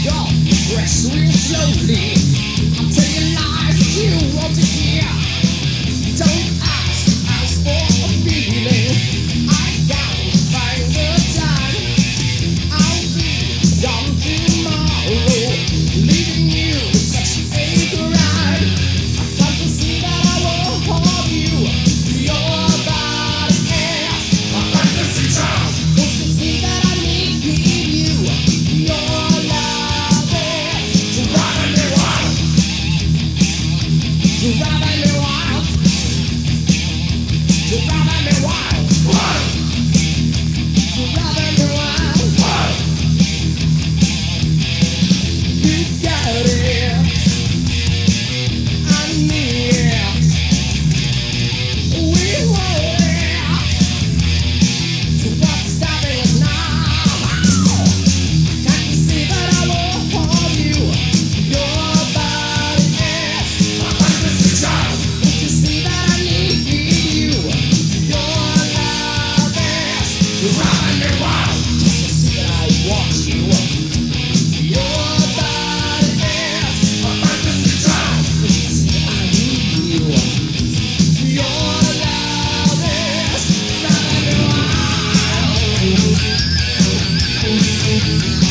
Press real slowly. I'm telling lies you want to hear. Don't ask for a feeling. I gotta find the time. I'll be gone tomorrow, leaving you such a ride. I come to see that I will hold you. Your body is a fantasy child. Don't you see that I need you? Your love is driving me wild. Driving me wild. Driving me wild. Wild. Driving me wild. Wild. You got it. I need it. We want it. So what's stopping us now? Can't you see that I will hold you? Your body is a fantasy child. Don't you see that I need you? Your love is driving me wild. Just to see that I want you. Your body is a fantasy child. Don't you see that I need you? Your love is driving me wild.